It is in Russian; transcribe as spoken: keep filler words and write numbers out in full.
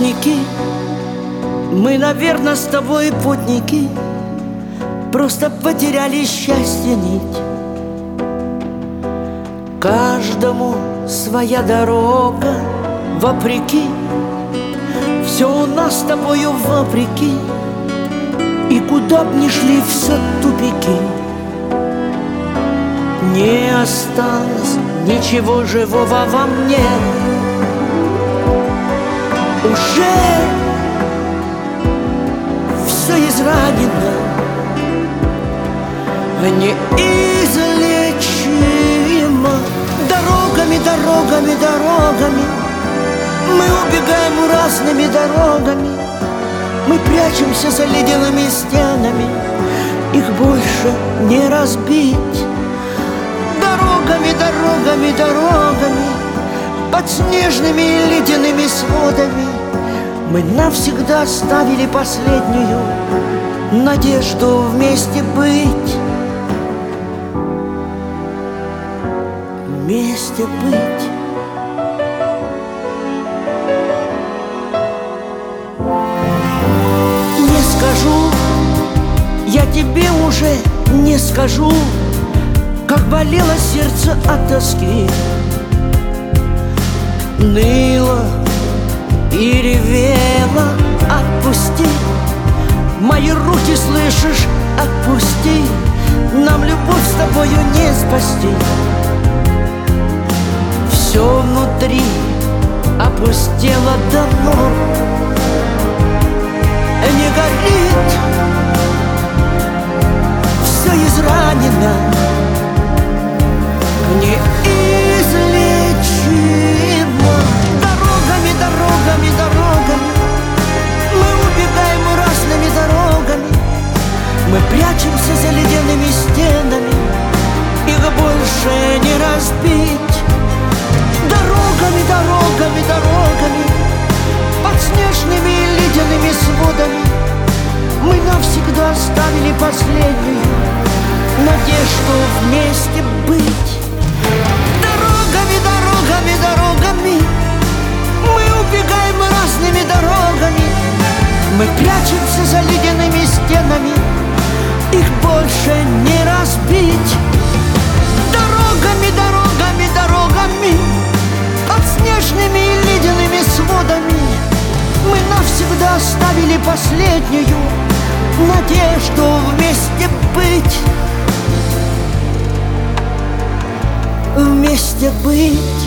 путники, мы, наверное, с тобой путники, просто потеряли счастье нить. Каждому своя дорога, вопреки, все у нас с тобою вопреки, и куда б ни шли, все тупики. Не осталось ничего живого во мне. Уже все изранено, неизлечимо. Дорогами, дорогами, дорогами мы убегаем разными дорогами. Мы прячемся за ледяными стенами, их больше не разбить. Дорогами, дорогами, дорогами, под снежными и ледяными сводами мы навсегда оставили последнюю надежду вместе быть. Вместе быть. Не скажу, я тебе уже не скажу, как болело сердце от тоски, ныло и ревело. Отпусти мои руки, слышишь, отпусти. Нам любовь с тобою не спасти. Все внутри опустело давно, не горит, все изранено, неизлечимо. Дорогами, дорогами, дорогами мы убегаем разными дорогами. Мы прячемся за ледяными стенами, их больше не разбить. Дорогами, дорогами, дорогами, под снежными и ледяными сводами мы навсегда оставили последнюю надежду вместе быть. Дорогами, дорогами, дорогами мы убегаем разными дорогами. Мы прячемся за ледяными стенами, их больше не разбить. Дорогами, дорогами, дорогами, под снежными и ледяными сводами мы навсегда оставили последнюю надежду вместе быть. Вместе быть.